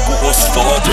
بگو استاده.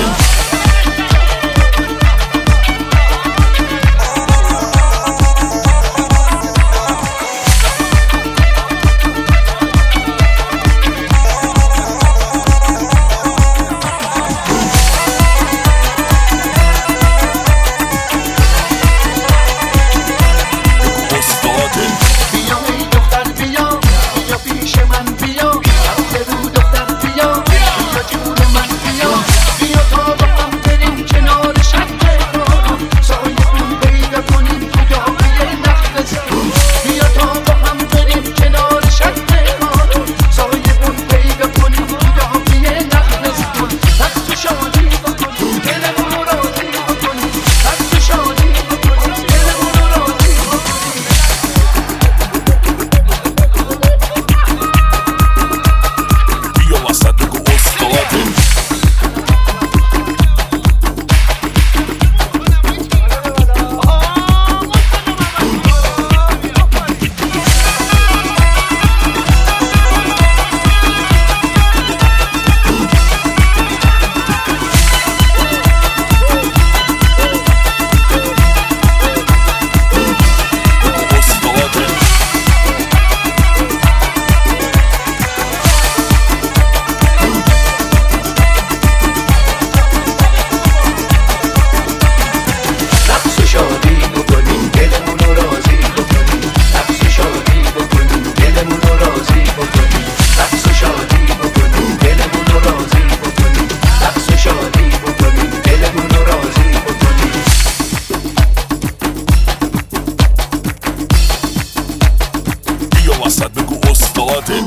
وسط بگو استاده.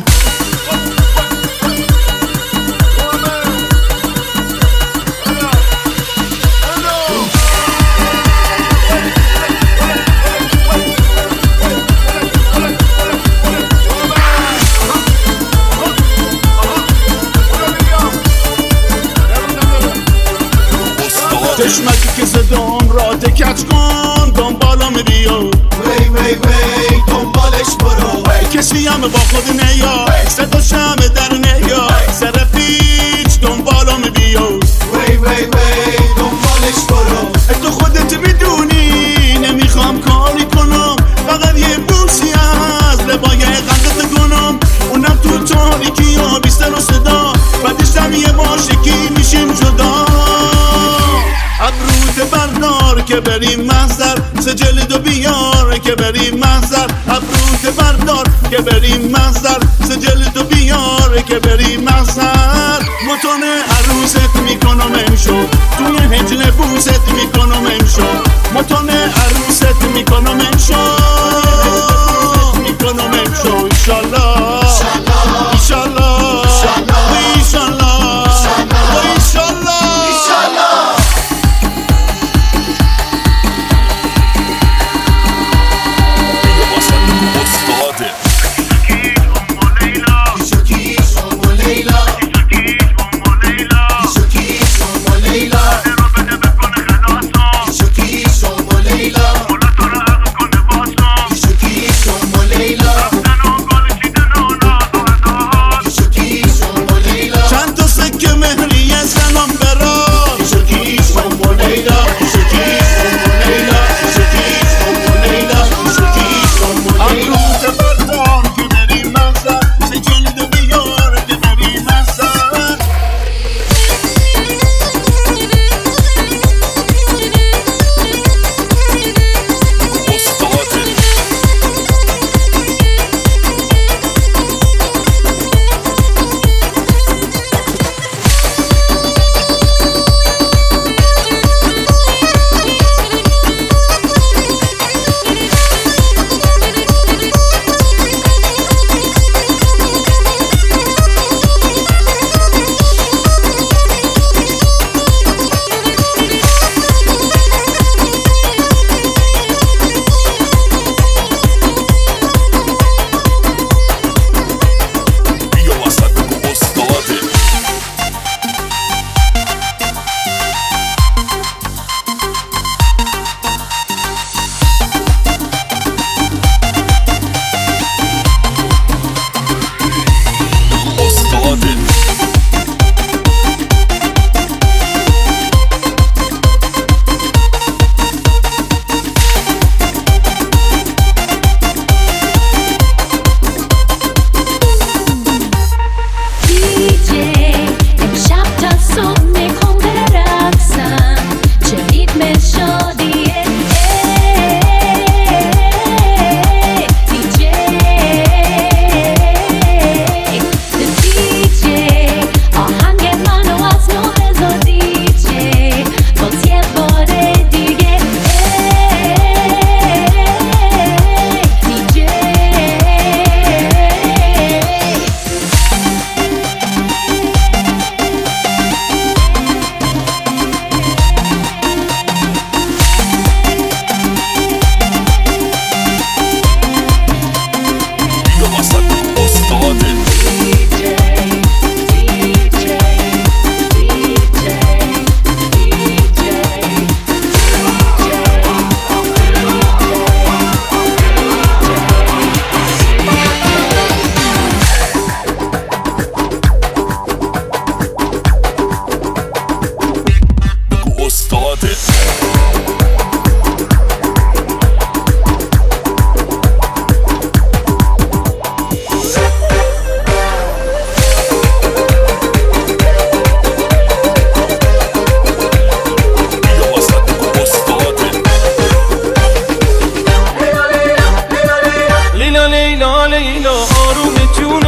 چشمکی که صدام را دکت کن دنبالم بیا وی وی وی دنبالش برو کسی هم با خود نیا صدا شمه در نیا سر پیچ دنبالم بیا وی وی وی دنبالش برو تو خودت میدونی نمیخوام کاری کنم فقط یه بوسی از لبای قندت کنم اونم تو تاریکی ها بیستر و صدا بعدش هم یه باشکی میشیم جدا ابروت بردار که بریم محضر سجلدو بیار که بریم محضر ابروت بردار که بریم محضر سجلدو بیار که بریم محضر متون عروست میکنم امشو توی هجل بوست میکنم امشو متون عروست میکنم امشو میکنم امشو ایشالله ایشالله ایشالله ایشالله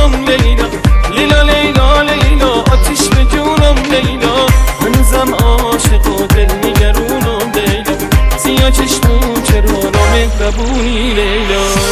جونم لیلا لیلا لیلا لیلا آتیش به جونم لیلا هنوزم عاشق و دل نگرونم لیلا سیاه چشمون چرا مهربونی لیلا